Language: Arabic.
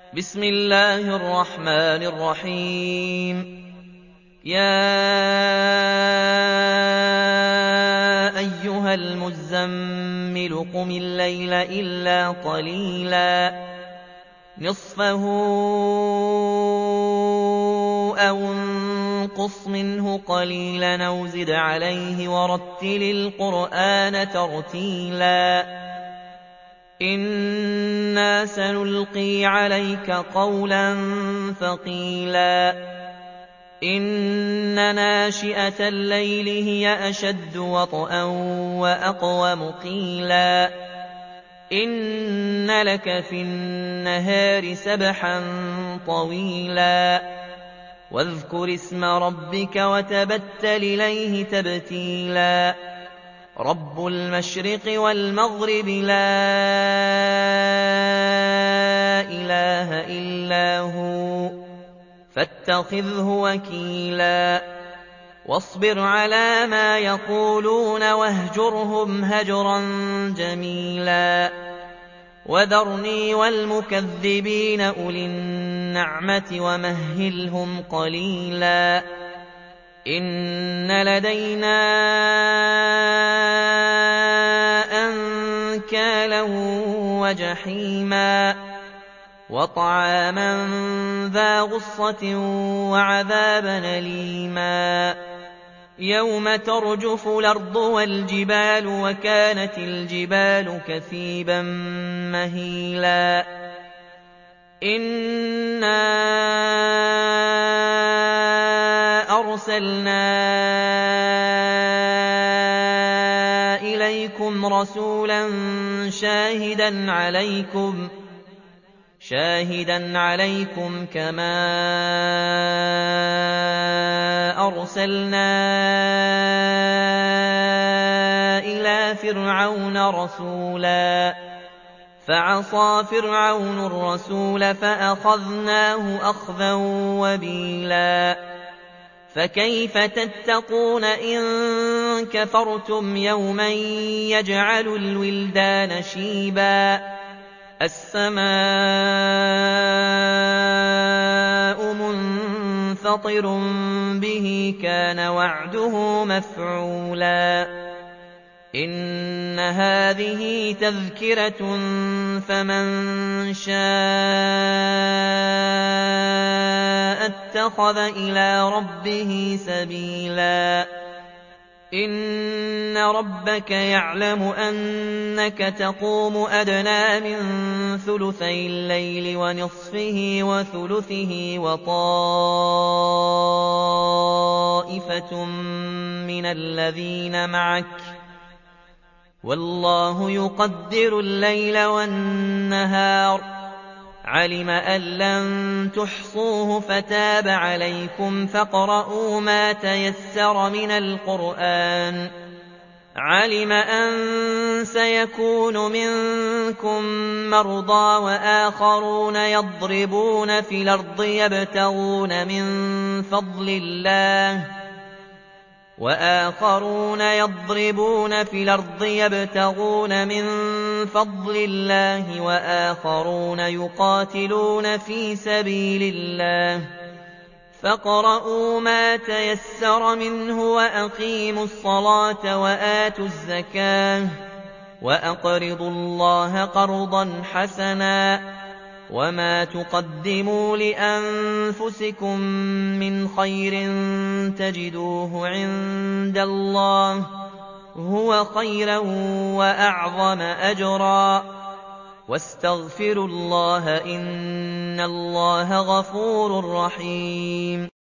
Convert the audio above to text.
بسم الله الرحمن الرحيم. يا أيها المزمل قم الليل إلا قليلا نصفه أو انقص منه قليلا أو زد عليه ورتل القرآن ترتيلا إنا سنلقي عليك قولا ثقيلا إن ناشئة الليل هي أشد وطئا وأقوم قيلا إن لك في النهار سبحا طويلا واذكر اسم ربك وتبتل إليه تبتيلا رب المشرق والمغرب لا إله إلا هو فاتخذه وكيلا واصبر على ما يقولون واهجرهم هجرا جميلا وذرني والمكذبين أولي النعمة ومهلهم قليلا إن لدينا أنكالا وجحيما وطعاما ذا غصة وعذابا أليما يوم ترجف الأرض والجبال وكانت الجبال كثيبا مهيلا إنا أرسلنا إليكم رسولا شاهدا عليكم كما أرسلنا إلى فرعون رسولا فعصى فرعون الرسول فأخذناه أخذا وبيلا فكيف تتقون إن كفرتم يوما يجعل الولدان شيبا السماء منفطر به كان وعده مفعولا إن هذه تذكرة فمن شاء اتخذ إلى ربه سبيلا إن ربك يعلم أنك تقوم أدنى من ثلثي الليل ونصفه وثلثه وطائفة من الذين معك والله يقدر الليل والنهار علم أن لن تحصوه فتاب عليكم فاقرؤوا ما تيسر من القرآن علم أن سيكون منكم مرضى وآخرون يضربون في الأرض يبتغون من فضل الله وآخرون يقاتلون في سبيل الله فاقرؤوا ما تيسر منه وأقيموا الصلاة وآتوا الزكاة وأقرضوا الله قرضا حسنا وما تقدموا لأنفسكم من خير تجدوه عند الله هو خيرا وأعظم أجرا واستغفروا الله إن الله غفور رحيم